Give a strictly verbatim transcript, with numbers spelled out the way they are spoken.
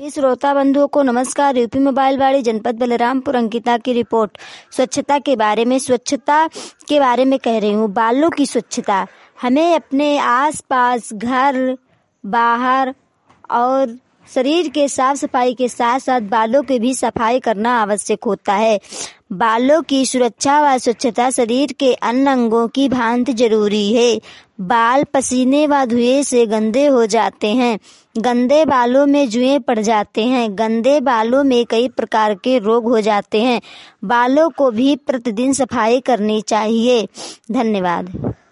सभी श्रोता बंधुओं को नमस्कार। यूपी मोबाइल वाड़ी जनपद बलरामपुर अंकिता की रिपोर्ट स्वच्छता के बारे में स्वच्छता के बारे में कह रही हूँ। बालों की स्वच्छता, हमें अपने आसपास, घर, बाहर और शरीर के साफ सफाई के साथ साथ बालों की भी सफाई करना आवश्यक होता है। बालों की सुरक्षा व स्वच्छता शरीर के अन्य अंगों की भांति जरूरी है। बाल पसीने व धुएं से गंदे हो जाते हैं। गंदे बालों में जुएं पड़ जाते हैं। गंदे बालों में कई प्रकार के रोग हो जाते हैं। बालों को भी प्रतिदिन सफाई करनी चाहिए। धन्यवाद।